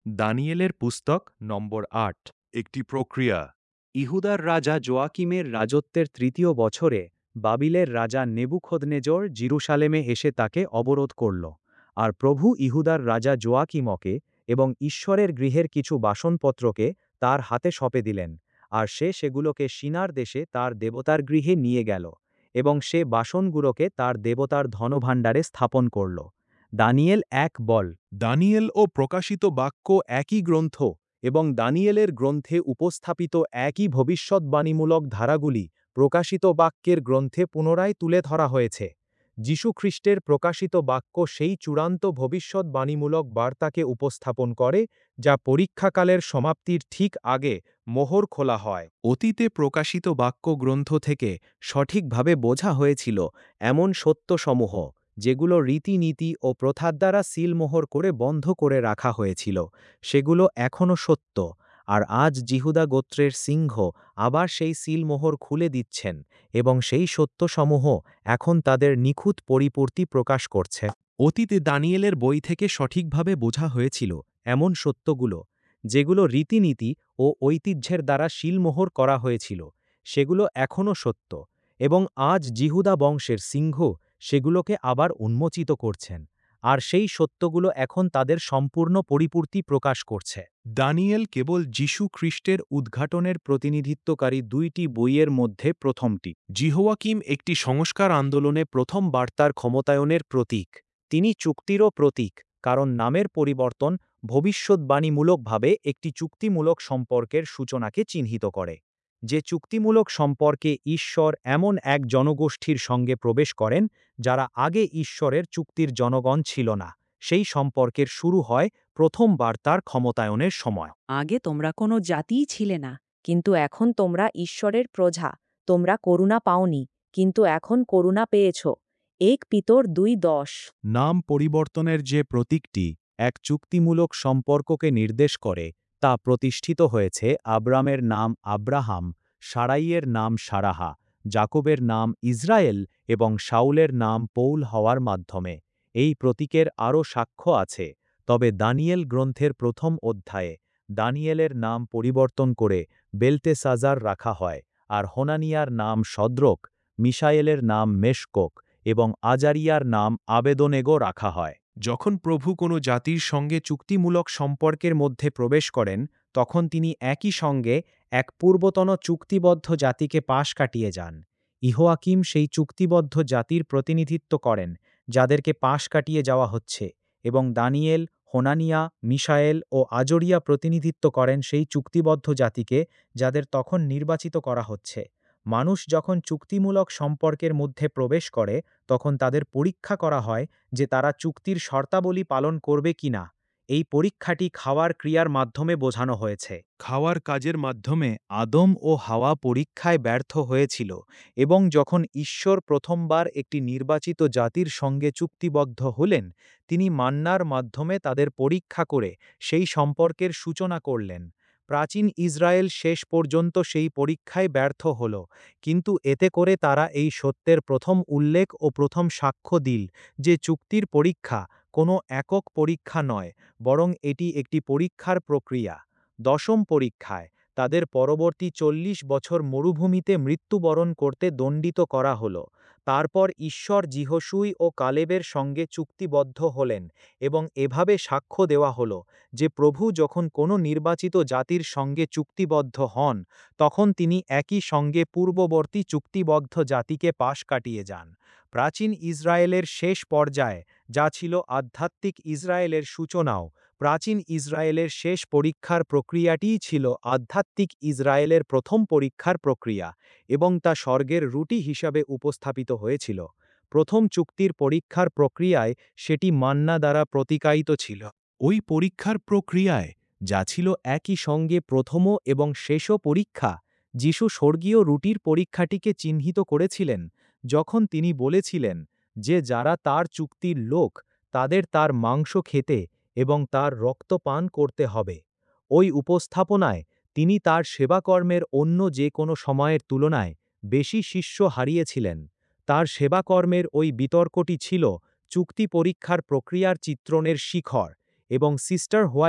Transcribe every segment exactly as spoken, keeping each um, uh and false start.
দানিয়েলের পুস্তক নম্বর আট। একটি প্রক্রিয়া। ইহুদার রাজা জোয়াকিমের রাজত্বের তৃতীয় বছরে বাবিলের রাজা নেবুখদনেজর জিরুসালেমে এসে তাকে অবরোধ করল। আর প্রভু ইহুদার রাজা জোয়াকিমকে এবং ঈশ্বরের গৃহের কিছু বাসনপত্রকে তার হাতে সঁপে দিলেন, আর সে সেগুলোকে সিনার দেশে তার দেবতার গৃহে নিয়ে গেল, এবং সে বাসনগুলোকে তার দেবতার ধনভাণ্ডারে স্থাপন করল। দানিয়েল এক বল। দানিয়েল ও প্রকাশিত বাক্য একই গ্রন্থ, এবং দানিয়েলের গ্রন্থে উপস্থাপিত একই ভবিষ্যদ্বাণীমূলক ধারাগুলি প্রকাশিত বাক্যের গ্রন্থে পুনরায় তুলে ধরা হয়েছে। যীশুখ্রিস্টের প্রকাশিত বাক্য সেই চূড়ান্ত ভবিষ্যদ্বাণীমূলক বার্তাকে উপস্থাপন করে, যা পরীক্ষাকালের সমাপ্তির ঠিক আগে মোহর খোলা হয়। অতীতে প্রকাশিত বাক্য গ্রন্থ থেকে সঠিকভাবে বোঝা হয়েছিল এমন সত্যসমূহ, যেগুলো রীতিনীতি ও প্রথার দ্বারা সিলমোহর করে বন্ধ করে রাখা হয়েছিল, সেগুলো এখনও সত্য। আর আজ জিহুদা গোত্রের সিংহ আবার সেই সিলমোহর খুলে দিচ্ছেন, এবং সেই সত্যসমূহ এখন তাদের নিখুঁত পরিপূর্তি প্রকাশ করছে। অতীতে দানিয়েলের বই থেকে সঠিকভাবে বোঝা হয়েছিল এমন সত্যগুলো, যেগুলো রীতিনীতি ও ঐতিহ্যের দ্বারা শিলমোহর করা হয়েছিল, সেগুলো এখনও সত্য, এবং আজ জিহুদা বংশের সিংহ সেগুলোকে আবার উন্মোচিত করছেন, আর সেই সত্যগুলো এখন তাদের সম্পূর্ণ পরিপূর্তি প্রকাশ করছে। দানিয়েল কেবল যীশু খ্রিস্টের উদ্ঘাটনের প্রতিনিধিত্বকারী দুইটি বইয়ের মধ্যে প্রথমটি। জিহোয়াকিম একটি সংস্কার আন্দোলনে প্রথম বার্তার ক্ষমতায়নের প্রতীক। তিনি চুক্তিরও প্রতীক, কারণ নামের পরিবর্তন ভবিষ্যদ্বাণীমূলকভাবে একটি চুক্তিমূলক সম্পর্কের সূচনাকে চিহ্নিত করে, যে চুক্তিমূলক সম্পর্কে ঈশ্বর এমন এক জনগোষ্ঠীর সঙ্গে প্রবেশ করেন যারা আগে ঈশ্বরের চুক্তির জনগণ ছিল না। সেই সম্পর্কের শুরু হয় প্রথম বার্তার ক্ষমতায়নের সময়। আগে তোমরা কোনো জাতিই ছিলে না, কিন্তু এখন তোমরা ঈশ্বরের প্রজা। তোমরা করুণা পাওনি, কিন্তু এখন করুণা পেয়েছ। এক পিতর দুই দশ। নাম পরিবর্তনের যে প্রতীকটি এক চুক্তিমূলক সম্পর্ককে নির্দেশ করে, তা প্রতিষ্ঠিত হয়েছে আব্রামের নাম আব্রাহাম, সারাইয়ের নাম সারাহা, জাকবের নাম ইসরায়েল এবং শাউলের নাম পৌল হওয়ার মাধ্যমে। এই প্রতীকের আরও সাক্ষ্য আছে, তবে দানিয়েল গ্রন্থের প্রথম অধ্যায়ে দানিয়েলের নাম পরিবর্তন করে বেলতেসাজার রাখা হয়, আর হোনানিয়ার নাম শদ্রক, মিশায়েলের নাম মেশকক এবং আজারিয়ার নাম আবেদনেগো রাখা হয়। যখন প্রভু কোনো জাতির সঙ্গে চুক্তিমূলক সম্পর্কের মধ্যে প্রবেশ করেন, তখন তিনি একই সঙ্গে এক পূর্বতন চুক্তিবদ্ধ জাতিকে পাশ কাটিয়ে যান। ইহোয়াকিম সেই চুক্তিবদ্ধ জাতির প্রতিনিধিত্ব করেন, যাদেরকে পাশ কাটিয়ে যাওয়া হচ্ছে, এবং দানিয়েল, হোনানিয়া, মিশায়েল ও আজরিয়া প্রতিনিধিত্ব করেন সেই চুক্তিবদ্ধ জাতিকে, যাদের তখন নির্বাচিত করা হচ্ছে। মানুষ যখন চুক্তিমূলক সম্পর্কের মধ্যে প্রবেশ করে, তখন তাদের পরীক্ষা করা হয় যে তারা চুক্তির শর্তাবলী পালন করবে কিনা। এই পরীক্ষাটি খাওয়ার ক্রিয়ার মাধ্যমে বোঝানো হয়েছে। খাওয়ার কাজের মাধ্যমে আদম ও হাওয়া পরীক্ষায় ব্যর্থ হয়েছিল, এবং যখন ঈশ্বর প্রথমবার একটি নির্বাচিত জাতির সঙ্গে চুক্তিবদ্ধ হলেন, তিনি মান্নার মাধ্যমে তাদের পরীক্ষা করে সেই সম্পর্কের সূচনা করলেন। প্রাচীন ইসরায়েল শেষ পর্যন্ত সেই পরীক্ষায় ব্যর্থ হল, কিন্তু এতে করে তারা এই সত্যের প্রথম উল্লেখ ও প্রথম সাক্ষ্য দিল যে চুক্তির পরীক্ষা কোনো একক পরীক্ষা নয়, বরং এটি একটি পরীক্ষার প্রক্রিয়া। দশম পরীক্ষায় তাদের পরবর্তী চল্লিশ বছর মরুভূমিতে মৃত্যুবরণ করতে দণ্ডিত করা হল। তারপর ঈশ্বর যিহোশুই ও কালেবের সঙ্গে চুক্তিবদ্ধ হলেন, এবং এভাবে সাক্ষ্য দেওয়া হল যে প্রভু যখন কোনো নির্বাচিত জাতির সঙ্গে চুক্তিবদ্ধ হন, তখন তিনি একই সঙ্গে পূর্ববর্তী চুক্তিবদ্ধ জাতিকে পাশ কাটিয়ে যান। প্রাচীন ইসরায়েলের শেষ পর্যায়ে, যা ছিল আধ্যাত্মিক ইসরায়েলের সূচনাও, প্রাচীন ইসরায়েলের শেষ পরীক্ষার প্রক্রিয়াটিই ছিল আধ্যাত্মিক ইসরায়েলের প্রথম পরীক্ষার প্রক্রিয়া, এবং তা স্বর্গের রুটি হিসাবে উপস্থাপিত হয়েছিল। প্রথম চুক্তির পরীক্ষার প্রক্রিয়ায় সেটি মান্না দ্বারা প্রতিকায়িত ছিল। ওই পরীক্ষার প্রক্রিয়ায়, যা ছিল একই সঙ্গে প্রথম এবং শেষ পরীক্ষা, যিশু স্বর্গীয় রুটির পরীক্ষাটিকে চিহ্নিত করেছিলেন, যখন তিনি বলেছিলেন যে যারা তার চুক্তির লোক, তাদের তার মাংস খেতে এবং তার রক্ত পান করতে হবে। ওই উপস্থাপনায় তিনি তার সেবাকর্মের অন্য যে কোনো সময়ের তুলনায় বেশি শিষ্য হারিয়েছিলেন। তার সেবাকর্মের ওই বিতর্কটি ছিল চুক্তি পরীক্ষার প্রক্রিয়ার চিত্রণের শিখর, এবং Sister White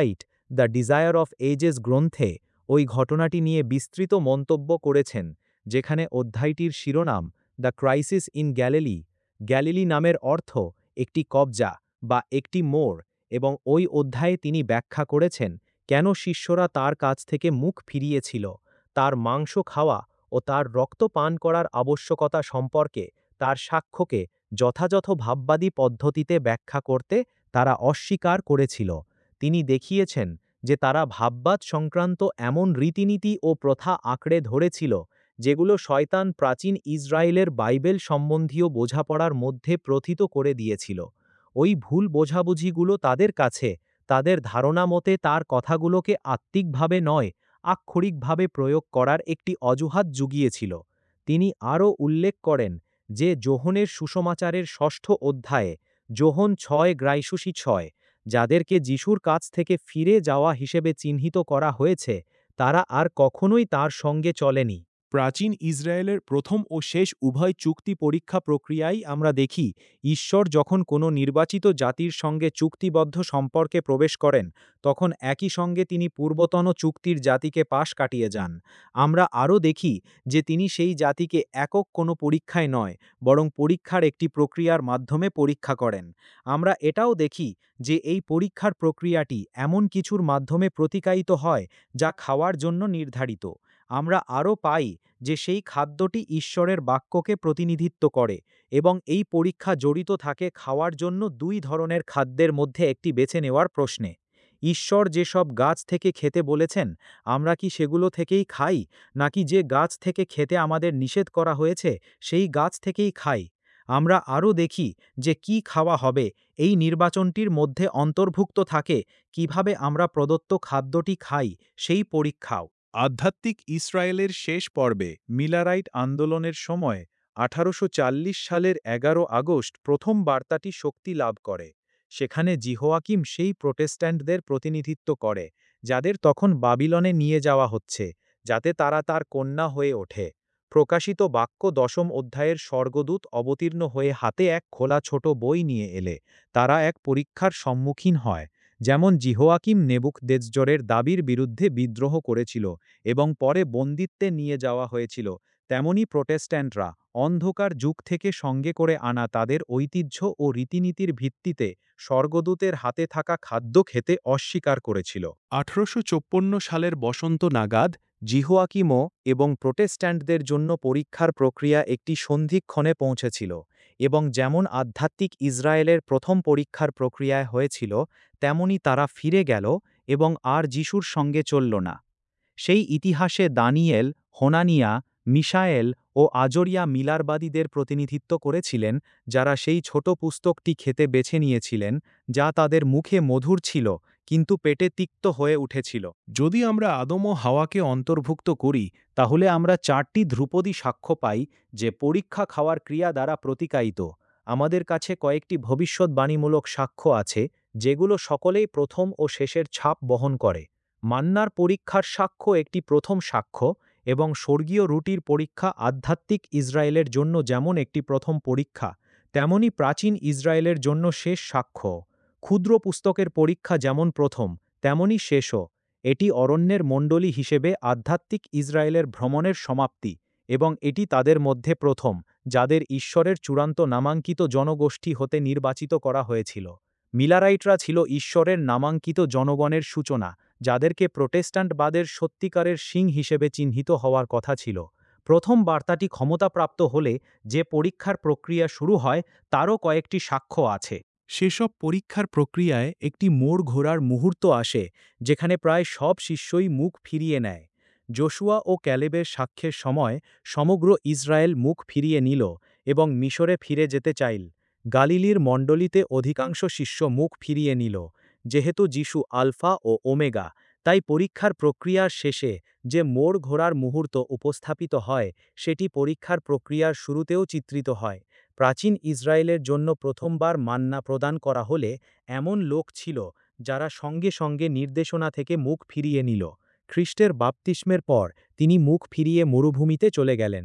the Desire of Ages গ্রন্থে ওই ঘটনাটি নিয়ে বিস্তৃত মন্তব্য করেছেন, যেখানে অধ্যায়টির শিরোনাম the Crisis in Galilee, Galilee নামের অর্থ একটি কবজা বা একটি মোড়, এবং ওই অধ্যায়ে তিনি ব্যাখ্যা করেছেন কেন শিষ্যরা তার কাছ থেকে মুখ ফিরিয়েছিল, তার মাংস খাওয়া ও তার রক্ত পান করার আবশ্যকতা সম্পর্কে তার সাক্ষ্যকে যথাযথ ভাববাদী পদ্ধতিতে ব্যাখ্যা করতে তারা অস্বীকার করেছিল। তিনি দেখিয়েছেন যে তারা ভাববাদ সংক্রান্ত এমন রীতিনীতি ও প্রথা আঁকড়ে ধরেছিল যেগুলো শয়তান প্রাচীন ইসরায়েলের বাইবেল সম্বন্ধীয় বোঝাপড়ার মধ্যে প্রথিত করে দিয়েছিল। ওই ভুল বোঝাবুঝিগুলো তাদের কাছে তাদের ধারণা মতে তার কথাগুলোকে আত্মিকভাবে নয়, আক্ষরিকভাবে প্রয়োগ করার একটি অজুহাত জুগিয়েছিল। তিনি আরও উল্লেখ করেন যে যোহনের সুসমাচারের ষষ্ঠ অধ্যায়ে যোহন ছয় গ্রাইশুসি ছয়, যাদেরকে যিশুর কাছ থেকে ফিরে যাওয়া হিসেবে চিহ্নিত করা হয়েছে, তারা আর কখনোই তার সঙ্গে চলেনি। প্রাচীন ইসরায়েলের প্রথম ও শেষ উভয় চুক্তি পরীক্ষা প্রক্রিয়ায় আমরা দেখি ঈশ্বর যখন কোনো নির্বাচিত জাতির সঙ্গে চুক্তিবদ্ধ সম্পর্কে প্রবেশ করেন, তখন একই সঙ্গে তিনি পূর্বতন চুক্তির জাতিকে পাশ কাটিয়ে যান। আমরা আরও দেখি যে তিনি সেই জাতিকে একক কোনো পরীক্ষায় নয়, বরং পরীক্ষার একটি প্রক্রিয়ার মাধ্যমে পরীক্ষা করেন। আমরা এটাও দেখি যে এই পরীক্ষার প্রক্রিয়াটি এমন কিছুর মাধ্যমে প্রতিকায়িত হয় যা খাওয়ার জন্য নির্ধারিত। আমরা আরও পাই যে সেই খাদ্যটি ঈশ্বরের বাক্যকে প্রতিনিধিত্ব করে, এবং এই পরীক্ষা জড়িত থাকে খাওয়ার জন্য দুই ধরনের খাদ্যের মধ্যে একটি বেছে নেওয়ার প্রশ্নে। ঈশ্বর যেসব গাছ থেকে খেতে বলেছেন, আমরা কি সেগুলো থেকেই খাই, নাকি যে গাছ থেকে খেতে আমাদের নিষেধ করা হয়েছে সেই গাছ থেকেই খাই? আমরা আরও দেখি যে কি খাওয়া হবে এই নির্বাচনটির মধ্যে অন্তর্ভুক্ত থাকে কিভাবে আমরা প্রদত্ত খাদ্যটি খাই সেই পরীক্ষাও। আধ্যাত্মিক ইসরায়েলের শেষ পর্বে মিলারাইট আন্দোলনের সময় আঠারোশো চল্লিশ সালের এগারো আগস্ট প্রথম বার্তাটি শক্তি লাভ করে। সেখানে জিহোয়াকিম সেই প্রোটেস্ট্যান্টদের প্রতিনিধিত্ব করে যাদের তখন বাবিলনে নিয়ে যাওয়া হচ্ছে, যাতে তারা তার কন্যা হয়ে ওঠে। প্রকাশিত বাক্য দশম অধ্যায়ের স্বর্গদূত অবতীর্ণ হয়ে হাতে এক খোলা ছোট বই নিয়ে এলে তারা এক পরীক্ষার সম্মুখীন হয়। যেমন জিহোয়াকিম নেবুকদেজজরের দাবির বিরুদ্ধে বিদ্রোহ করেছিল এবং পরে বন্দিত্বে নিয়ে যাওয়া হয়েছিল, তেমনি প্রোটেস্ট্যান্টরা অন্ধকার যুগ থেকে সঙ্গে করে আনা তাদের ঐতিহ্য ও রীতিনীতির ভিত্তিতে স্বর্গদূতের হাতে থাকা খাদ্য খেতে অস্বীকার করেছিল। আঠারোশো চৌপন্ন সালের বসন্ত নাগাদ জিহোয়াকিমো এবং প্রোটেস্ট্যান্টদের জন্য পরীক্ষার প্রক্রিয়া একটি সন্ধিক্ষণে পৌঁছেছিল, এবং যেমন আধ্যাত্মিক ইসরায়েলের প্রথম পরীক্ষার প্রক্রিয়ায় হয়েছিল, তেমনি তারা ফিরে গেল এবং আর যিশুর সঙ্গে চলল না। সেই ইতিহাসে দানিয়েল, হোনানিয়া, মিশায়েল ও আজরিয়া মিলারবাদীদের প্রতিনিধিত্ব করেছিলেন, যারা সেই ছোট পুস্তকটি খেতে বেছে নিয়েছিলেন, যা তাদের মুখে মধুর ছিল কিন্তু পেটে তিক্ত হয়ে উঠেছিল। যদি আমরা আদম ও হাওয়াকে অন্তর্ভুক্ত করি, তাহলে আমরা চারটি ধ্রুপদী সাক্ষ্য পাই যে পরীক্ষা খাওয়ার ক্রিয়া দ্বারা প্রতিকায়িত। আমাদের কাছে কয়েকটি ভবিষ্যৎবাণীমূলক সাক্ষ্য আছে, যেগুলো সকলেই প্রথম ও শেষের ছাপ বহন করে। মান্নার পরীক্ষার সাক্ষ্য একটি প্রথম সাক্ষ্য, এবং স্বর্গীয় রুটির পরীক্ষা আধ্যাত্মিক ইসরায়েলের জন্য যেমন একটি প্রথম পরীক্ষা, তেমনি প্রাচীন ইসরায়েলের জন্য শেষ সাক্ষ্য। ক্ষুদ্র পুস্তকের পরীক্ষা যেমন প্রথম, তেমনি শেষও। এটি অরণ্যের মণ্ডলী হিসেবে আধ্যাত্মিক ইসরায়েলের ভ্রমণের সমাপ্তি, এবং এটি তাদের মধ্যে প্রথম যাদের ঈশ্বরের চূড়ান্ত নামাঙ্কিত জনগোষ্ঠী হতে নির্বাচিত করা হয়েছিল। মিলারাইটরা ছিল ঈশ্বরের নামাঙ্কিত জনগণের সূচনা, যাদেরকে প্রোটেস্ট্যান্টবাদের সত্যিকারের সিং হিসেবে চিহ্নিত হওয়ার কথা ছিল। প্রথম বার্তাটি ক্ষমতাপ্রাপ্ত হলে যে পরীক্ষার প্রক্রিয়া শুরু হয় তারও কয়েকটি সাক্ষ্য আছে। সেসব পরীক্ষার প্রক্রিয়ায় একটি মোড় ঘোরার মুহূর্ত আসে, যেখানে প্রায় সব শিষ্যই মুখ ফিরিয়ে নেয়। জোশুয়া ও ক্যালেবের সাক্ষ্যের সময় সমগ্র ইসরায়েল মুখ ফিরিয়ে নিল এবং মিশরে ফিরে যেতে চাইল। গালিলির মণ্ডলীতে অধিকাংশ শিষ্য মুখ ফিরিয়ে নিল। যেহেতু যিশু আলফা ও ওমেগা, তাই পরীক্ষার প্রক্রিয়ার শেষে যে মোড় ঘোরার মুহূর্ত উপস্থাপিত হয়, সেটি পরীক্ষার প্রক্রিয়ার শুরুতেও চিত্রিত হয়। প্রাচীন ইসরায়েলের জন্য প্রথমবার মান্না প্রদান করা হলে এমন লোক ছিল যারা সঙ্গে সঙ্গে নির্দেশনা থেকে মুখ ফিরিয়ে নিল। খ্রিস্টের বাপ্তিস্মের পর তিনি মুখ ফিরিয়ে মরুভূমিতে চলে গেলেন।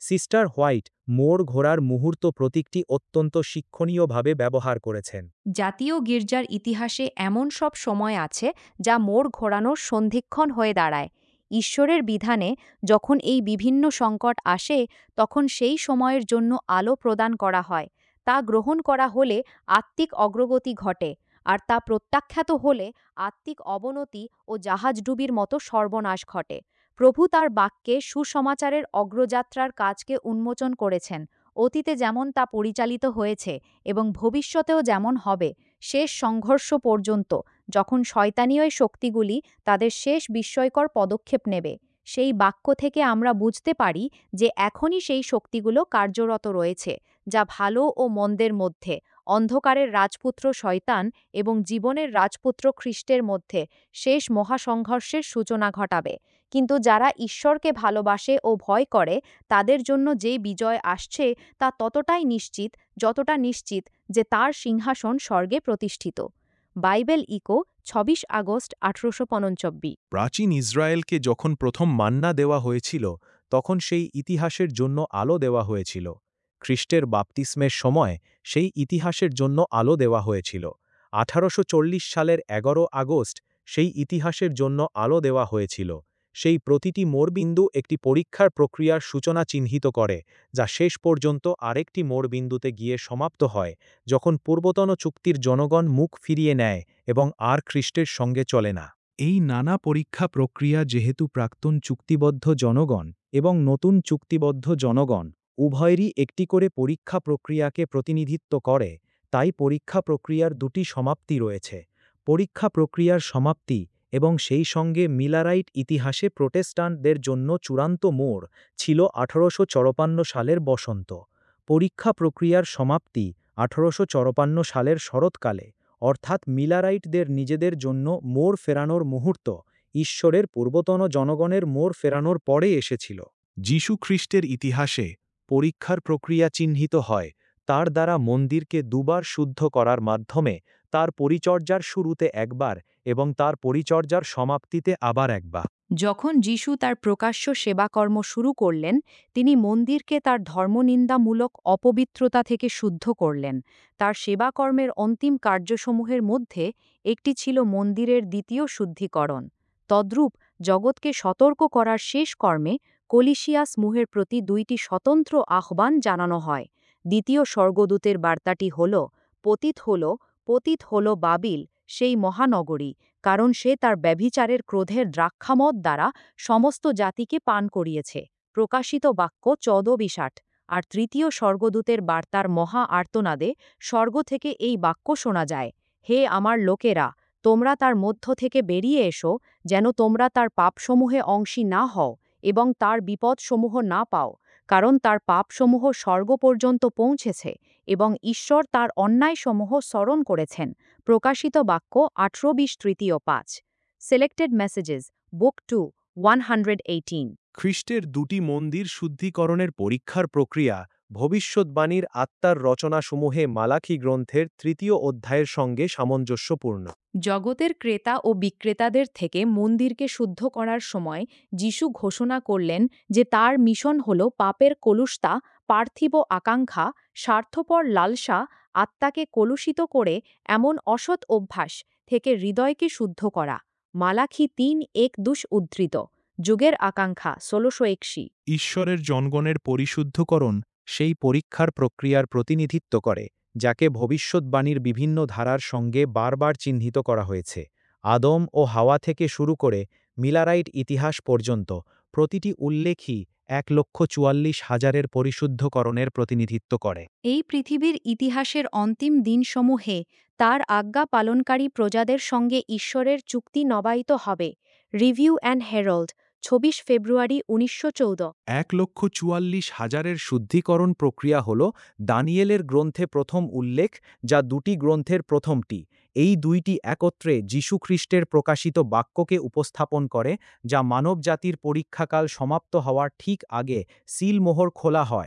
সিস্টার হোয়াইট মোড় ঘোরার মুহূর্ত প্রতীকটি অত্যন্ত শিক্ষণীয়ভাবে ব্যবহার করেছেন। জাতীয় গির্জার ইতিহাসে এমন সব সময় আছে যা মোড় ঘোরানোর সন্ধিক্ষণ হয়ে দাঁড়ায়। ঈশ্বরের বিধানে যখন এই বিভিন্ন সংকট আসে, তখন সেই সময়ের জন্য আলো প্রদান করা হয়। তা গ্রহণ করা হলে আত্মিক অগ্রগতি ঘটে, আর তা প্রত্যাখ্যাত হলে আত্মিক অবনতি ও জাহাজডুবির মতো সর্বনাশ ঘটে। প্রভু তার বাক্যে সুসমাচারের অগ্রযাত্রার কাজকে উন্মোচন করেছেন, অতীতে যেমন তা পরিচালিত হয়েছে এবং ভবিষ্যতেও যেমন হবে, শেষ সংঘর্ষ পর্যন্ত, যখন শয়তানীয় শক্তিগুলি তাদের শেষ বিস্ময়কর পদক্ষেপ নেবে। সেই বাক্য থেকে আমরা বুঝতে পারি যে এখনই সেই শক্তিগুলো কার্যরত রয়েছে, যা ভালো ও মন্দের মধ্যে, অন্ধকারের রাজপুত্র শয়তান এবং জীবনের রাজপুত্র খ্রিস্টের মধ্যে শেষ মহাসংঘর্ষের সূচনা ঘটাবে। কিন্তু যারা ঈশ্বরকে ভালোবাসে ও ভয় করে, তাদের জন্য যে বিজয় আসছে তা ততটাই নিশ্চিত যতটা নিশ্চিত যে তার সিংহাসন স্বর্গে প্রতিষ্ঠিত। বাইবেল ইকো, ছাব্বিশ আগস্ট আঠারোশো পঞ্চান্ন। প্রাচীন ইসরায়েলকে যখন প্রথম মান্না দেওয়া হয়েছিল, তখন সেই ইতিহাসের জন্য আলো দেওয়া হয়েছিল। খ্রিস্টের বাপ্তিস্মের সময় সেই ইতিহাসের জন্য আলো দেওয়া হয়েছিল। আঠারোশো চল্লিশ সালের এগারো আগস্ট সেই ইতিহাসের জন্য আলো দেওয়া হয়েছিল। সেই প্রতিটি মোড়বিন্দু একটি পরীক্ষার প্রক্রিয়ার সূচনা চিহ্নিত করে, যা শেষ পর্যন্ত আরেকটি মোড়বিন্দুতে গিয়ে সমাপ্ত হয়, যখন পূর্বতন চুক্তির জনগণ মুখ ফিরিয়ে নেয় এবং আর খ্রিস্টের সঙ্গে চলে না। এই নানা পরীক্ষা প্রক্রিয়া যেহেতু প্রাক্তন চুক্তিবদ্ধ জনগণ এবং নতুন চুক্তিবদ্ধ জনগণ উভয়েরই একটি করে পরীক্ষা প্রক্রিয়াকে প্রতিনিধিত্ব করে, তাই পরীক্ষা প্রক্রিয়ার দুটি সমাপ্তি রয়েছে। পরীক্ষা প্রক্রিয়ার সমাপ্তি এবং সেই সঙ্গে মিলারাইট ইতিহাসে প্রোটেস্টান্টদের জন্য চূড়ান্ত মোড় ছিল আঠারোশো চৌপান্ন সালের বসন্ত। পরীক্ষা প্রক্রিয়ার সমাপ্তি আঠারোশো চৌপান্ন সালের শরৎকালে, অর্থাৎ মিলারাইটদের নিজেদের জন্য মোড় ফেরানোর মুহূর্ত ঈশ্বরের পূর্বতন জনগণের মোড় ফেরানোর পরে এসেছিল। যীশু খ্রিস্টের ইতিহাসে পরীক্ষার প্রক্রিয়া চিহ্নিত হয় তার দ্বারা মন্দিরকে দুবার শুদ্ধ করার মাধ্যমে, তার পরিচর্যার শুরুতে একবার এবং তার পরিচর্যার সমাপ্তিতে আবার একবার। যখন যিশু তার প্রকাশ্য সেবাকর্ম শুরু করলেন, তিনি মন্দিরকে তার ধর্মনিন্দামূলক অপবিত্রতা থেকে শুদ্ধ করলেন। তার সেবাকর্মের অন্তিম কার্যসমূহের মধ্যে একটি ছিল মন্দিরের দ্বিতীয় শুদ্ধিকরণ। তদ্রূপ জগৎকে সতর্ক করার শেষ কর্মে কলিসিয়া সমূহের প্রতি দুইটি স্বতন্ত্র আহ্বান জানানো হয়। দ্বিতীয় স্বর্গদূতের বার্তাটি হল, পতিত হল, পতিত হল বাবিল, সেই মহানগরী, কারণ সে তার ব্যভিচারের ক্রোধের দ্রাক্ষামদ দ্বারা সমস্ত জাতিকে পান করিয়েছে। প্রকাশিত বাক্য চৌদ্দ বিশাট। আর তৃতীয় স্বর্গদূতের বার্তার মহা আর্তনাদে স্বর্গ থেকে এই বাক্য শোনা যায়, হে আমার লোকেরা, তোমরা তার মধ্য থেকে বেরিয়ে এসো, যেন তোমরা তার পাপসমূহে অংশী না হও এবং তার বিপদসমূহ না পাও, কারণ তার পাপসমূহ স্বর্গ পর্যন্ত পৌঁছেছে এবং ঈশ্বর তার অন্যায়সমূহ স্মরণ করেছেন। প্রকাশিত বাক্য আঠারো বিশ তৃতীয় পাঁচ। Selected messages, book two, one hundred eighteen. খ্রিস্টের দুটি মন্দির শুদ্ধিকরণের পরীক্ষার প্রক্রিয়া ভবিষ্যদ্বাণীর আত্মার রচনাসমূহে মালাখি গ্রন্থের তৃতীয় অধ্যায়ের সঙ্গে সামঞ্জস্যপূর্ণ। জগতের ক্রেতা ও বিক্রেতাদের থেকে মন্দিরকে শুদ্ধ করার সময় যিশু ঘোষণা করলেন যে তার মিশন হল পাপের কলুষতা, পার্থিব আকাঙ্ক্ষা, স্বার্থপর লালসা, আত্মাকে কলুষিত করে এমন অসৎ অভ্যাস থেকে হৃদয়কে শুদ্ধ করা। মালাখি তিন এক দুশ উদ্ধৃত। যুগের আকাঙ্ক্ষা ষোলোশো একশি। ঈশ্বরের জনগণের পরিশুদ্ধকরণ সেই পরীক্ষার প্রক্রিয়ার প্রতিনিধিত্ব করে, যাকে ভবিষ্যদ্বাণীর বিভিন্ন ধারার সঙ্গে বারবার চিহ্নিত করা হয়েছে। আদম ও হাওয়া থেকে শুরু করে মিলারাইট ইতিহাস পর্যন্ত প্রতিটি উল্লেখই এক লক্ষ চুয়াল্লিশ হাজারের পরিশুদ্ধকরণের প্রতিনিধিত্ব করে। এই পৃথিবীর ইতিহাসের অন্তিম দিনসমূহে তার আজ্ঞা পালনকারী প্রজাদের সঙ্গে ঈশ্বরের চুক্তি নবায়িত হবে। রিভিউ অ্যান্ড হেরাল্ড, ছাব্বিশ ফেব্রুয়ারি উনিশশো চৌদ্দ। এক লক্ষ চুয়াল্লিশ হাজারের শুদ্ধিকরণ প্রক্রিয়া হল দানিয়েলের গ্রন্থে প্রথম উল্লেখ, যা দুটি গ্রন্থের প্রথমটি। এই দুইটি একত্রে যীশুখ্রিস্টের প্রকাশিত বাক্যকে উপস্থাপন করে, যা মানবজাতির পরীক্ষাকাল সমাপ্ত হওয়ার ঠিক আগে সিলমোহর খোলা হয়।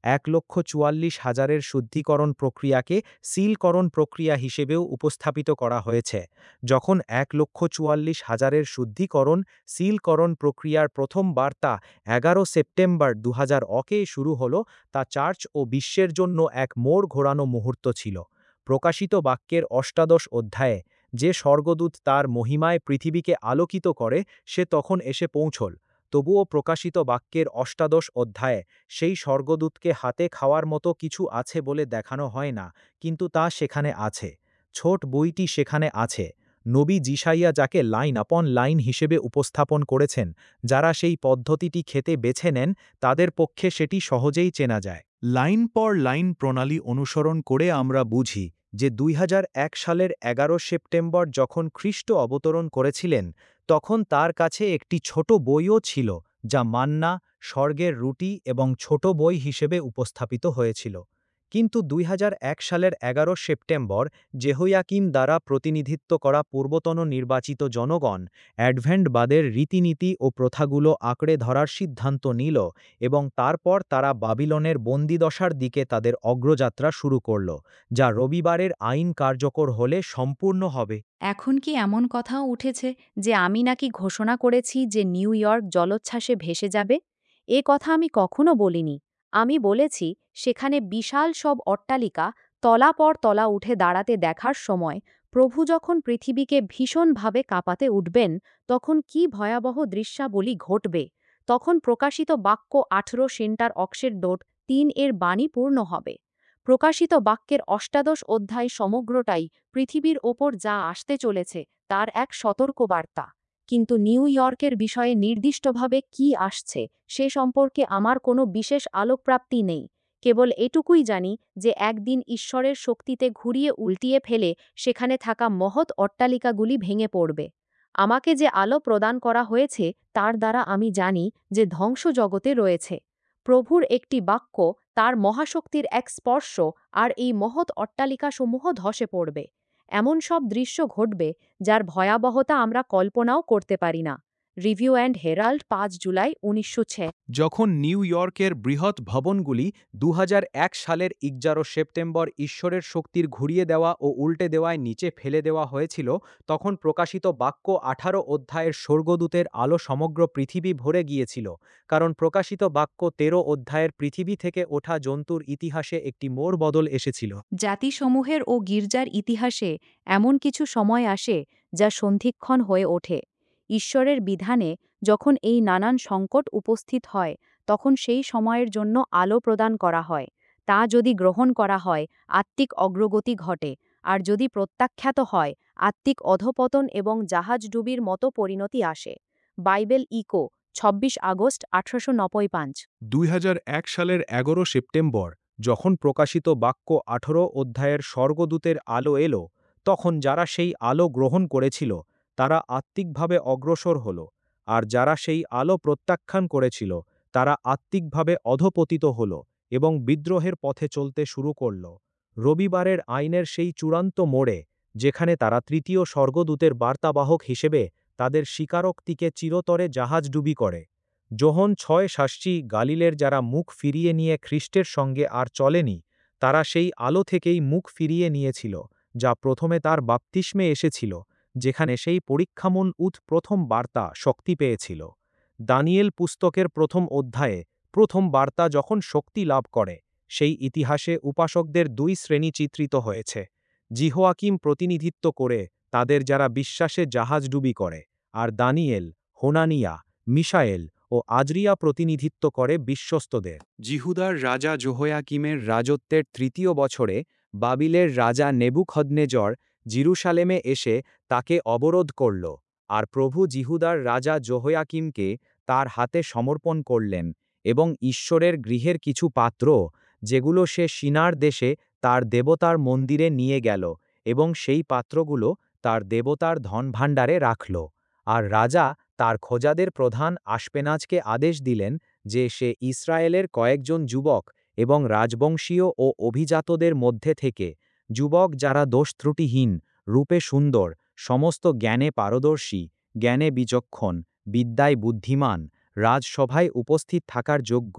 এক লক্ষ চুয়াল্লিশ হাজারের শুদ্ধিকরণ প্রক্রিয়াকে সিলকরণ প্রক্রিয়া হিসেবেও উপস্থাপিত করা হয়েছে। যখন এক লক্ষ চুয়াল্লিশ হাজারের শুদ্ধিকরণ সিলকরণ প্রক্রিয়ার প্রথম বার্তা এগারো সেপ্টেম্বর দু হাজার অকে শুরু হল, তা চার্চ ও বিশ্বের জন্য এক মোড় ঘোরানো মুহূর্ত ছিল। প্রকাশিত বাক্যের অষ্টাদশ অধ্যায়ে যে স্বর্গদূত তার মহিমায় পৃথিবীকে আলোকিত করে, সে তখন এসে পৌঁছল। তবুও প্রকাশিত বাক্যের অষ্টাদশ অধ্যায়ে সেই স্বর্গদূতকে হাতে খাওয়ার মতো কিছু আছে বলে দেখানো হয় না, কিন্তু তা সেখানে আছে। ছোট বইটি সেখানে আছে। নবী যিশাইয়া যাকে লাইন আপন লাইন হিসেবে উপস্থাপন করেছেন, যারা সেই পদ্ধতিটি খেতে বেছে নেন তাদের পক্ষে সেটি সহজেই চেনা যায়। লাইন পর লাইন প্রণালী অনুসরণ করে আমরা বুঝি যে দুই হাজার এক সালের এগারো সেপ্টেম্বর যখন খ্রিস্ট অবতরণ করেছিলেন, তখন তার কাছে একটি ছোট বইও ছিল, যা মান্না, স্বর্গের রুটি এবং ছোট বই হিসেবে উপস্থাপিত হয়েছিল। কিন্তু দুই হাজার এক সালের এগারো সেপ্টেম্বর জেহোয়াকিম দ্বারা প্রতিনিধিত্ব করা পূর্বতন নির্বাচিত জনগণ অ্যাডভেন্টবাদের রীতিনীতি ও প্রথাগুলো আঁকড়ে ধরার সিদ্ধান্ত নিল, এবং তারপর তারা বাবিলনের বন্দিদশার দিকে তাদের অগ্রযাত্রা শুরু করল, যা রবিবারের আইন কার্যকর হলে সম্পূর্ণ হবে। এখন কি এমন কথাও উঠেছে যে আমি নাকি ঘোষণা করেছি যে নিউ ইয়র্ক জলোচ্ছ্বাসে ভেসে যাবে? এ কথা আমি কখনো বলিনি। আমি বলেছি সেখানে বিশাল সব অট্টালিকা তলা পর তলা উঠে দাঁড়াতে দেখার সময় প্রভু যখন পৃথিবীকে ভীষণভাবে কাঁপাতে উঠবেন, তখন কি ভয়াবহ দৃশ্যাবলী ঘটবে। তখন প্রকাশিত বাক্য আঠেরো সেন্টার অক্সের ডোট তিন এর বাণী পূর্ণ হবে। প্রকাশিত বাক্যের অষ্টাদশ অধ্যায় সমগ্রটাই পৃথিবীর ওপর যা আসতে চলেছে তার এক সতর্কবার্তা। কিন্তু নিউ ইয়র্কের বিষয়ে নির্দিষ্টভাবে কি আসছে সে সম্পর্কে আমার কোনো বিশেষ আলোকপ্রাপ্তি নেই। কেবল এটুকুই জানি যে একদিন ঈশ্বরের শক্তিতে ঘুরিয়ে উল্টিয়ে ফেলে সেখানে থাকা মহৎ অট্টালিকাগুলি ভেঙে পড়বে। আমাকে যে আলো প্রদান করা হয়েছে তার দ্বারা আমি জানি যে ধ্বংস জগতে রয়েছে। প্রভুর একটি বাক্য, তার মহাশক্তির এক স্পর্শ, আর এই মহৎ অট্টালিকাসমূহ ধসে পড়বে। এমন সব দৃশ্য ঘটবে যার ভয়াবহতা আমরা কল্পনাও করতে পারি না। রিভিউ অ্যান্ড হেরাল্ড, পাঁচ জুলাই উনিশশো ছয়। যখন নিউ ইয়র্কের বৃহৎ ভবনগুলি দু হাজার এক সালের এগারো সেপ্টেম্বর ঈশ্বরের শক্তির ঘুরিয়ে দেওয়া ও উল্টে দেওয়ায় নিচে ফেলে দেওয়া হয়েছিল, তখন প্রকাশিত বাক্য আঠারো অধ্যায়ের স্বর্গদূতের আলো সমগ্র পৃথিবী ভরে গিয়েছিল, কারণ প্রকাশিত বাক্য তেরো অধ্যায়ের পৃথিবী থেকে ওঠা জন্তুর ইতিহাসে একটি মোড় বদল এসেছিল। জাতিসমূহের ও গির্জার ইতিহাসে এমন কিছু সময় আসে যা সন্ধিক্ষণ হয়ে ওঠে। ঈশ্বরের বিধানে যখন এই নানান সংকট উপস্থিত হয়, তখন সেই সময়ের জন্য আলো প্রদান করা হয়। তা যদি গ্রহণ করা হয়, আত্মিক অগ্রগতি ঘটে, আর যদি প্রত্যাখ্যাত হয়, আত্মিক অধঃপতন এবং জাহাজডুবির মতো পরিণতি আসে। বাইবেল ইকো, ছাব্বিশ আগস্ট আঠারোশো নব্বই পাঁচ। দুই হাজার এক সালের এগারো সেপ্টেম্বর যখন প্রকাশিত বাক্য আঠারো অধ্যায়ের স্বর্গদূতের আলো এলো, তখন যারা সেই আলো গ্রহণ করেছিল তারা আত্মিকভাবে অগ্রসর হল, আর যারা সেই আলো প্রত্যাখ্যান করেছিল তারা আত্মিকভাবে অধঃপতিত হল এবং বিদ্রোহের পথে চলতে শুরু করল। রবিবারের আইনের সেই চূড়ান্ত মোড়ে, যেখানে তারা তৃতীয় স্বর্গদূতের বার্তাবাহক হিসেবে তাদের স্বীকারোক্তিকে চিরতরে জাহাজডুবি করে। যোহন ছয় সাতটি গালিলের যারা মুখ ফিরিয়ে নিয়ে খ্রিস্টের সঙ্গে আর চলেনি, তারা সেই আলো থেকেই মুখ ফিরিয়ে নিয়েছিল, যা প্রথমে তার বাপ্তিস্মে এসেছিল, যেখানে সেই পরীক্ষামূল উৎ প্রথম বার্তা শক্তি পেয়েছিল। দানিয়েল পুস্তকের প্রথম অধ্যায়ে প্রথম বার্তা যখন শক্তি লাভ করে, সেই ইতিহাসে উপাসকদের দুই শ্রেণী চিত্রিত হয়েছে। জিহোয়াকিম প্রতিনিধিত্ব করে তাদের যারা বিশ্বাসে জাহাজডুবি করে, আর দানিয়েল, হোনানিয়া, মিশায়েল ও আজরিয়া প্রতিনিধিত্ব করে বিশ্বস্তদের। জিহুদার রাজা জেহোয়াকিমের রাজত্বের তৃতীয় বছরে বাবিলের রাজা নেবুখদনেজর জিরুসালেমে এসে তাকে অবরোধ করল, আর প্রভু জিহুদার রাজা জেহোয়াকিমকে তার হাতে সমর্পণ করলেন, এবং ঈশ্বরের গৃহের কিছু পাত্র, যেগুলো সে সিনার দেশে তার দেবতার মন্দিরে নিয়ে গেল, এবং সেই পাত্রগুলো তার দেবতার ধনভাণ্ডারে রাখল। আর রাজা তার খোজাদের প্রধান আশপেনাজকে আদেশ দিলেন যে সে ইসরায়েলের কয়েকজন যুবক এবং রাজবংশীয় ও অভিজাতদের মধ্যে থেকে, যুবক যারা দোষত্রুটিহীন, রূপে সুন্দর, সমস্ত জ্ঞানে পারদর্শী, জ্ঞানে বিচক্ষণ, বিদ্যায় বুদ্ধিমান, রাজসভায় উপস্থিত থাকার যোগ্য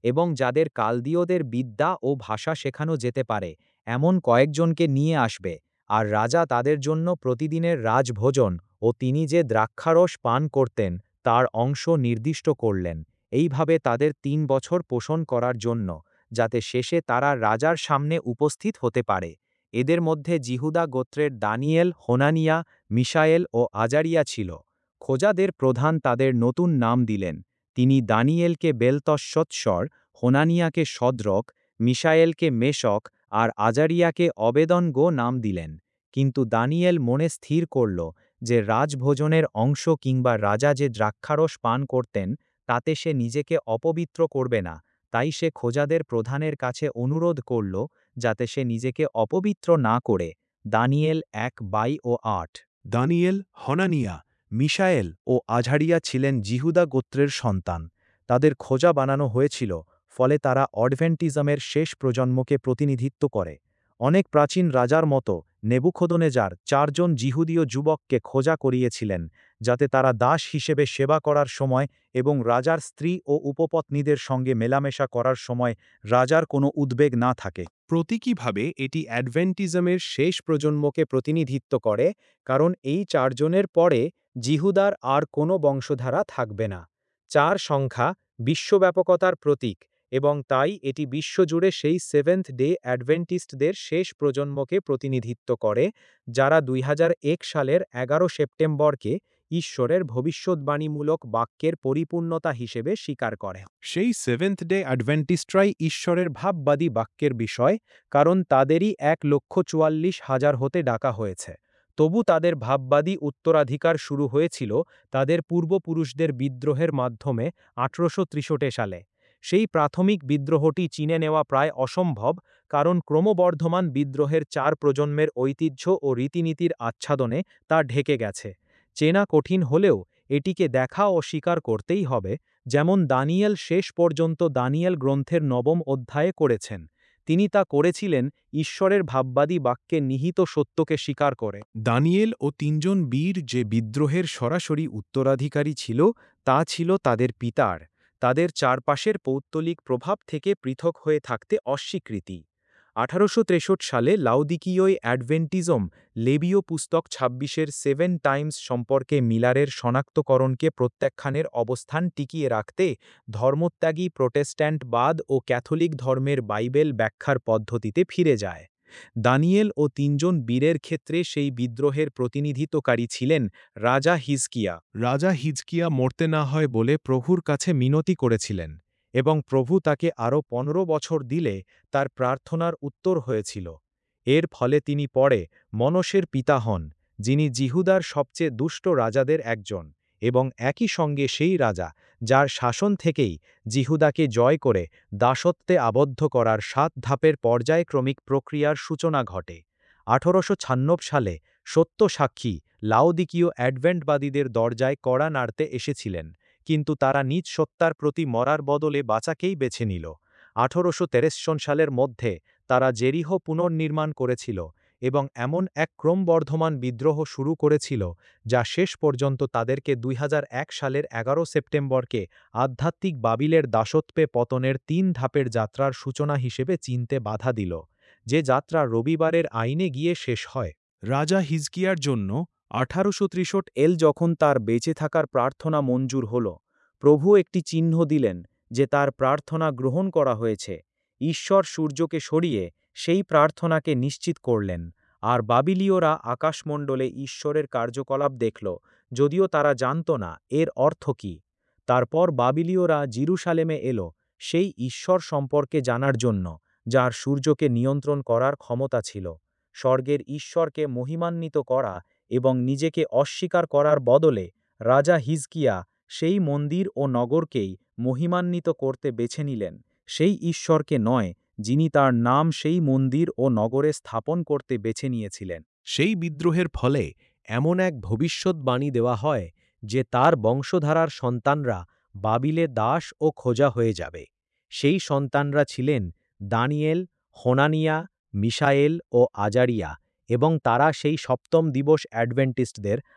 এবং যাদের কালদীয়দের বিদ্যা ও ভাষা শেখানো যেতে পারে এমন কয়েকজনকে নিয়ে আসবে, আর রাজা তাদের জন্য প্রতিদিনের রাজভোজন ও তিনি যে দ্রাক্ষারস পান করতেন তার অংশ নির্দিষ্ট করলেন, এইভাবে তাদের তিন বছর পোষণ করার জন্য, যাতে শেষে তারা রাজার সামনে উপস্থিত হতে পারে। এদের মধ্যে জিহুদা গোত্রের দানিয়েল, হোনানিয়া, মিশায়েল ও আজারিয়া ছিল। খোজাদের প্রধান তাদের নতুন নাম দিলেন। তিনি দানিয়েলকে বেলতস্বৎসর, হোনানিয়াকে সদ্রক, মিশায়েলকে মেশক আর আজারিয়াকে অবেদনগো নাম দিলেন। কিন্তু দানিয়েল মনে স্থির করল যে রাজভোজনের অংশ কিংবা রাজা যে দ্রাক্ষারস পান করতেন তাতে সে নিজেকে অপবিত্র করবে না, তাই সে খোজাদের প্রধানের কাছে অনুরোধ করল যাতে সে নিজেকে অপবিত্র না করে। দানিয়েল এক বাই ও আট। দানিয়েল, হনানিয়া, মিশায়েল ও আঝারিয়া ছিলেন জিহুদা গোত্রের সন্তান। তাদের খোজা বানানো হয়েছিল, ফলে তারা অডভেন্টিজমের শেষ প্রজন্মকে প্রতিনিধিত্ব করে। অনেক প্রাচীন রাজার মতো নেবুখোদনেজার চারজন জিহুদীয় যুবককে খোজা করিয়েছিলেন, যাতে তারা দাস হিসেবে সেবা করার সময় এবং রাজার স্ত্রী ও উপপত্নীদের সঙ্গে মেলামেশা করার সময় রাজার কোনো উদ্বেগ না থাকে। প্রতীকীভাবে এটি অ্যাডভেন্টিজমের শেষ প্রজন্মকে প্রতিনিধিত্ব করে, কারণ এই চারজনের পরে জিহুদার আর কোনো বংশধারা থাকবে না। চার সংখ্যা বিশ্বব্যাপকতার প্রতীক, এবং তাই এটি বিশ্বজুড়ে সেই সেভেন্থ ডে অ্যাডভেন্টিস্টদের শেষ প্রজন্মকে প্রতিনিধিত্ব করে, যারা দুই হাজার এক সালের এগারো সেপ্টেম্বরকে ঈশ্বরের ভবিষ্যদ্বাণীমূলক বাক্যের পরিপূর্ণতা হিসেবে স্বীকার করে। সেই সেভেন্থ ডে অ্যাডভেন্টিস্টরাই ঈশ্বরের ভাববাদী বাক্যের বিষয়, কারণ তাদেরই এক লক্ষ চুয়াল্লিশ হাজার হতে ডাকা হয়েছে। তবু তাদের ভাববাদী উত্তরাধিকার শুরু হয়েছিল তাদের পূর্বপুরুষদের বিদ্রোহের মাধ্যমে আঠারোশো ত্রিশটে সালে। সেই প্রাথমিক বিদ্রোহটি চিনে নেওয়া প্রায় অসম্ভব, কারণ ক্রমবর্ধমান বিদ্রোহের চার প্রজন্মের ঐতিহ্য ও রীতিনীতির আচ্ছাদনে তা ঢেকে গেছে। চেনা কঠিন হলেও এটিকে দেখা ও স্বীকার করতেই হবে, যেমন দানিয়েল শেষ পর্যন্ত দানিয়েল গ্রন্থের নবম অধ্যায়ে করেছেন। তিনি তা করেছিলেন ঈশ্বরের ভাববাদী বাক্যে নিহিত সত্যকে স্বীকার করে। দানিয়েল ও তিনজন বীর যে বিদ্রোহের সরাসরি উত্তরাধিকারী ছিল তা ছিল তাদের পিতার, তাদের চারপাশের পৌত্তলিক প্রভাব থেকে পৃথক হয়ে থাকতে অস্বীকৃতি। আঠারোশো তেষট্টি সালে লাউদিকীয় অ্যাডভেন্টিজম লেবীয় পুস্তক ছাব্বিশের সেভেন টাইমস সম্পর্কে মিলারের শনাক্তকরণকে প্রত্যাখ্যানের অবস্থান টিকিয়ে রাখতে ধর্মত্যাগী প্রোটেস্ট্যান্টবাদ ও ক্যাথলিক ধর্মের বাইবেল ব্যাখ্যার পদ্ধতিতে ফিরে যায়। দানিয়েল ও তিনজন বীরের ক্ষেত্রে সেই বিদ্রোহের প্রতিনিধিত্বকারী ছিলেন রাজা হিজকিয়া। রাজা হিজকিয়া মরতে না হয় বলে প্রভুর কাছে মিনতি করেছিলেন, এবং প্রভু তাকে আরও পনেরো বছর দিলে তার প্রার্থনার উত্তর হয়েছিল। এর ফলে তিনি পরে মনসের পিতা হন, যিনি জিহুদার সবচেয়ে দুষ্ট রাজাদের একজন, এবং একই সঙ্গে সেই রাজা যার শাসন থেকেই জিহুদাকে জয় করে দাসত্বে আবদ্ধ করার সাত ধাপের পর্যায়ক্রমিক প্রক্রিয়ার সূচনা ঘটে। আঠারোশো ছাপ্পান্ন সালে সত্য সাক্ষী লাউদিকীয় অ্যাডভেন্টবাদীদের দরজায় কড়া নাড়তে এসেছিলেন, কিন্তু তারা নিজ সত্তার প্রতি মরার বদলে বাঁচাকেই বেছে নিল। আঠারোশো তেরো সালের মধ্যে তারা জেরিহো পুনর্নির্মাণ করেছিল এবং এমন এক ক্রমবর্ধমান বিদ্রোহ শুরু করেছিল যা শেষ পর্যন্ত তাদেরকে দুই হাজার এক সালের এগারো সেপ্টেম্বরকে আধ্যাত্মিক বাবিলের দাসত্বে পতনের তিন ধাপের যাত্রার সূচনা হিসেবে চিনতে বাধা দিল, যে যাত্রা রবিবারের আইনে গিয়ে শেষ হয়। রাজা হিজকিয়ার জন্য আঠারোশো ত্রিশট এল যখন তার বেঁচে থাকার প্রার্থনা মঞ্জুর হল, প্রভু একটি চিহ্ন দিলেন যে তার প্রার্থনা গ্রহণ করা হয়েছে। ঈশ্বর সূর্যকে সরিয়ে সেই প্রার্থনাকে নিশ্চিত করলেন, আর বাবিলীয়রা আকাশমণ্ডলে ঈশ্বরের কার্যকলাপ দেখল, যদিও তারা জানত না এর অর্থ কী। তারপর বাবিলীয়রা জিরুসালেমে এলো সেই ঈশ্বর সম্পর্কে জানার জন্য, যার সূর্যকে নিয়ন্ত্রণ করার ক্ষমতা ছিল। স্বর্গের ঈশ্বরকে মহিমান্বিত করা এবং নিজেকে অস্বীকার করার বদলে রাজা হিজকিয়া সেই মন্দির ও নগরকেই মহিমান্বিত করতে বেছে নিলেন, সেই ঈশ্বরকে নয় যিনি তার নাম সেই মন্দির ও নগরে স্থাপন করতে বেছে নিয়েছিলেন। সেই বিদ্রোহের ফলে এমন এক ভবিষ্যদ্বাণী দেওয়া হয় যে তার বংশধারার সন্তানরা বাবিলে দাস ও খোজা হয়ে যাবে। সেই সন্তানরা ছিলেন দানিয়েল, হোনানিয়া, মিশায়েল ও আজারিয়া, এবং তারা সেই সপ্তম দিবস অ্যাডভেন্টিস্টদের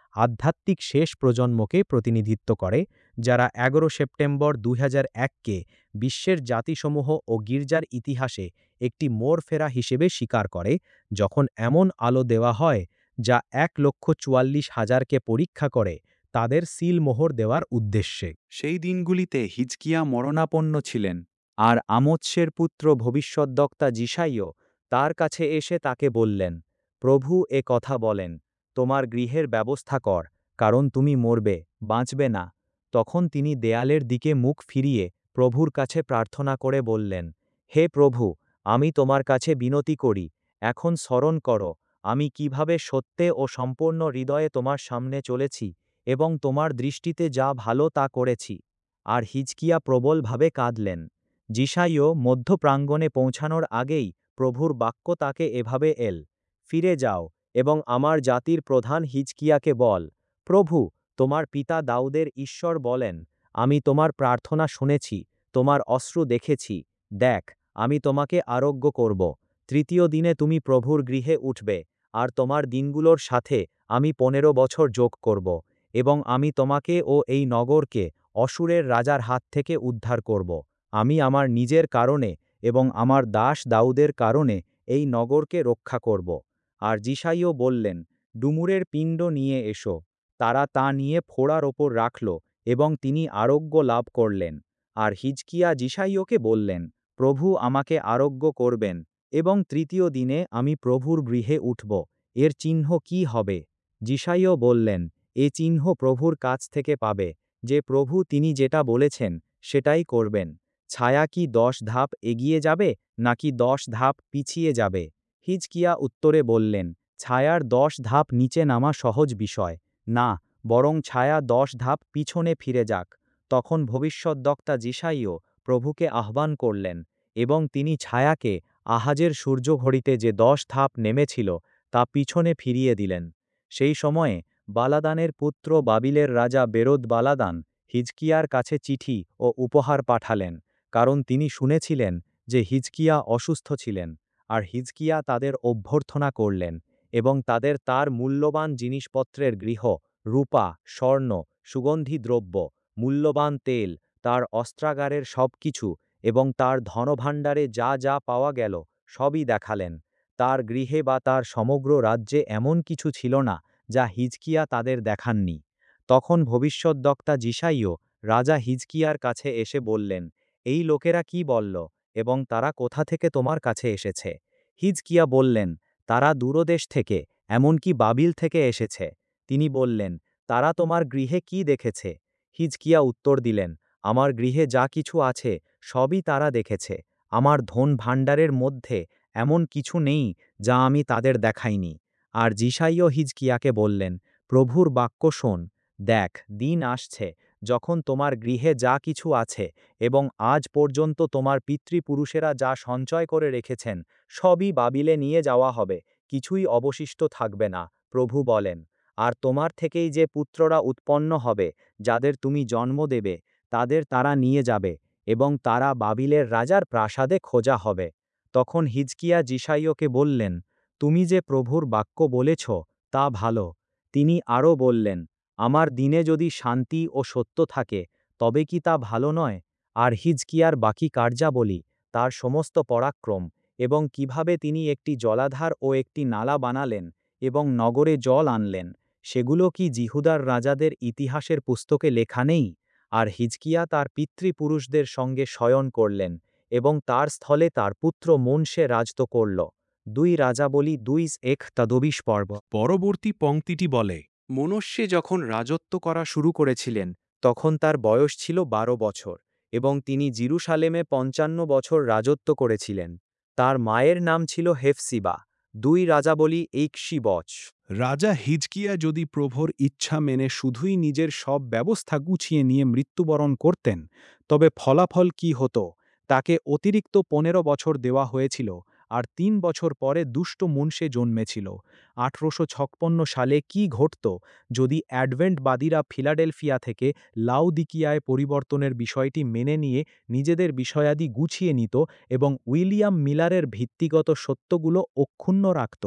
আধ্যাত্মিক শেষ প্রজন্মকে প্রতিনিধিত্ব করে, যারা এগারো সেপ্টেম্বর দুই হাজার এককে বিশ্বের জাতিসমূহ ও গির্জার ইতিহাসে একটি মোড় ফেরা হিসেবে স্বীকার করে, যখন এমন আলো দেওয়া হয় যা এক লক্ষ চুয়াল্লিশ হাজারকে পরীক্ষা করে তাদের সিল মোহর দেওয়ার উদ্দেশ্যে। সেই দিনগুলিতে হিজকিয়া মরণাপন্ন ছিলেন, আর আমোৎসের পুত্র ভবিষ্যদ্বক্তা যিশাইও তার কাছে এসে তাকে বললেন, প্রভু এ কথা বলেন, তোমার গৃহের ব্যবস্থা কর, কারণ তুমি মরবে, বাঁচবে না। তখন তিনি দেয়ালের দিকে মুখ ফিরিয়ে প্রভুর কাছে প্রার্থনা করে বললেন, হে প্রভু, আমি তোমার কাছে বিনতি করি, এখন স্মরণ করো আমি কিভাবে সত্যে ও সম্পূর্ণ হৃদয়ে তোমার সামনে চলেছি এবং তোমার দৃষ্টিতে যা ভালো তা করেছি। আর হিজকিয়া প্রবলভাবে কাঁদলেন। যিশাইও মধ্য প্রাঙ্গণে পৌঁছানোর আগেই প্রভুর বাক্য তাকে এভাবে এল, ফিরে যাও এবং আমার জাতির প্রধান হিজকিয়াকে বল, প্রভু তোমার পিতা দাউদের ঈশ্বর বলেন, আমি তোমার প্রার্থনা শুনেছি, তোমার অশ্রু দেখেছি, দেখ আমি তোমাকে আরোগ্য করব। তৃতীয় দিনে তুমি প্রভুর গৃহে উঠবে, আর তোমার দিনগুলোর সাথে আমি পনেরো বছর যোগ করব, এবং আমি তোমাকে ও এই নগরকে অসুরের রাজার হাত থেকে উদ্ধার করব। আমি আমার নিজের কারণে এবং আমার দাস দাউদের কারণে এই নগরকে রক্ষা করব। আর যিশাইও বললেন, ডুমুরের পিণ্ড নিয়ে এসো। তারা তা নিয়ে ফোড়ার ওপর রাখল এবং তিনি আরোগ্য লাভ করলেন। আর হিজকিয়া যিশাইওকে বললেন, প্রভু আমাকে আরোগ্য করবেন, এবং তৃতীয় দিনে আমি প্রভুর গৃহে উঠব, এর চিহ্ন কি হবে? যিশাইও বললেন, এ চিহ্ন প্রভুর কাছ থেকে পাবে, যে প্রভু তিনি যেটা বলেছেন সেটাই করবেন। ছায়া কি দশ ধাপ এগিয়ে যাবে নাকি দশ ধাপ পিছিয়ে যাবে? হিজকিয়া উত্তরে বললেন, ছায়ার দশ ধাপ নিচে নামা সহজ বিষয় না, বরং ছায়া দশ ধাপ পিছনে ফিরে যাক। তখন ভবিষ্যদ্বক্তা যিশাইও প্রভুকে আহ্বান করলেন, এবং তিনি ছায়াকে আহাজের সূর্যঘড়িতে যে দশ ধাপ নেমেছিল তা পিছনে ফিরিয়ে দিলেন। সেই সময়ে বালাদানের পুত্র বাবিলের রাজা বেরোদ বালাদান হিজকিয়ার কাছে চিঠি ও উপহার পাঠালেন, কারণ তিনি শুনেছিলেন যে হিজকিয়া অসুস্থ ছিলেন। আর হিজকিয়া তাদের অভ্যর্থনা করলেন এবং তাদের তার মূল্যবান জিনিসপত্রের গৃহ, রূপা, স্বর্ণ, সুগন্ধি দ্রব্য, মূল্যবান তেল, তার অস্ত্রাগারের সব কিছু এবং তার ধনভাণ্ডারে যা যা পাওয়া গেল সবই দেখালেন। তার গৃহে বা তার সমগ্র রাজ্যে এমন কিছু ছিল না যা হিজকিয়া তাদের দেখাননি। তখন ভবিষ্যদ্বক্তা যিশাইও রাজা হিজকিয়ার কাছে এসে বললেন, এই লোকেরা কি বলল এবং তারা কোথা থেকে তোমার কাছে এসেছে? হিজকিয়া বললেন, তারা দূরদেশ থেকে, এমনকি বাবিল থেকে এসেছে। তিনি বললেন, তারা তোমার গৃহে কি দেখেছে? হিজকিয়া উত্তর দিলেন, আমার গৃহে যা কিছু আছে সবই তারা দেখেছে। আমার ধন ভাণ্ডারের মধ্যে এমন কিছু নেই যা আমি তাদের দেখাইনি। আর যিশাইও হিজকিয়াকে বললেন, প্রভুর বাক্য শোন, দেখ দিন আসছে যখন তোমার গৃহে যা কিছু আছে এবং আজ পর্যন্ত তোমার পিতৃপুরুষেরা যা সঞ্চয় করে রেখেছেন সবই বাবিলে নিয়ে যাওয়া হবে, কিছুই অবশিষ্ট থাকবে না, প্রভু বলেন। আর তোমার থেকেই যে পুত্ররা উৎপন্ন হবে, যাদের তুমি জন্ম দেবে, তাদের তারা নিয়ে যাবে, এবং তারা বাবিলের রাজার প্রাসাদে খোঁজা হবে। তখন হিজকিয়া যিশাইওকে বললেন, তুমি যে প্রভুর বাক্য বলেছ তা ভালো। তিনি আরও বললেন, আমার দিনে যদি শান্তি ও সত্য থাকে তবে কি তা ভালো নয়? আর হিজকিয়ার বাকি কার্যাবলী, তার সমস্ত পরাক্রম, এবং কিভাবে তিনি একটি জলাধার ও একটি নালা বানালেন এবং নগরে জল আনলেন, সেগুলো কি জিহুদার রাজাদের ইতিহাসের পুস্তকে লেখা নেই? আর হিজকিয়া তার পিতৃপুরুষদের সঙ্গে শয়ন করলেন এবং তার স্থলে তার পুত্র মনশে রাজত্ব করল। দুই রাজাবলী দুই এক তদবিশ পর্ব। পরবর্তী পংক্তিটি বলে, মনুষ্যে যখন রাজত্ব করা শুরু করেছিলেন তখন তার বয়স ছিল বারো বছর, এবং তিনি জিরুসালেমে পঞ্চান্ন বছর রাজত্ব করেছিলেন। তার মায়ের নাম ছিল হেফসিবা। দুই রাজাবলী একশি বছ। রাজা হিজকিয়া যদি প্রভুর ইচ্ছা মেনে শুধুই নিজের সব ব্যবস্থা গুছিয়ে নিয়ে মৃত্যুবরণ করতেন, তবে ফলাফল কি হতো? তাকে অতিরিক্ত পনেরো বছর দেওয়া হয়েছিল, আর তিন বছর পরে দুষ্ট মুনশে জন্মেছিল। আঠারোশো ছপ্পন্ন সালে কি ঘটত যদি অ্যাডভেন্টবাদীরা ফিলাডেলফিয়া থেকে লাউদিকিয়ায় পরিবর্তনের বিষয়টি মেনে নিয়ে নিজেদের বিষয়াদি গুছিয়ে নিত এবং উইলিয়াম মিলারের ভিত্তিগত সত্যগুলো অক্ষুণ্ণ রাখত?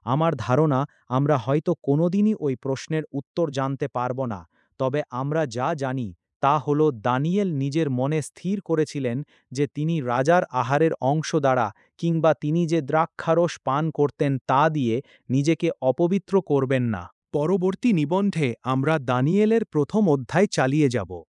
আমার ধারণা আমরা হয়তো কোনোদিনই ওই প্রশ্নের উত্তর জানতে পারব না, তবে আমরা যা জানি তা হল দানিয়েল নিজের মনে স্থির করেছিলেন যে তিনি রাজার আহারের অংশ দ্বারা কিংবা তিনি যে দ্রাক্ষারস পান করতেন তা দিয়ে নিজেকে অপবিত্র করবেন না। পরবর্তী নিবন্ধে আমরা দানিয়েলের প্রথম অধ্যায় চালিয়ে যাব।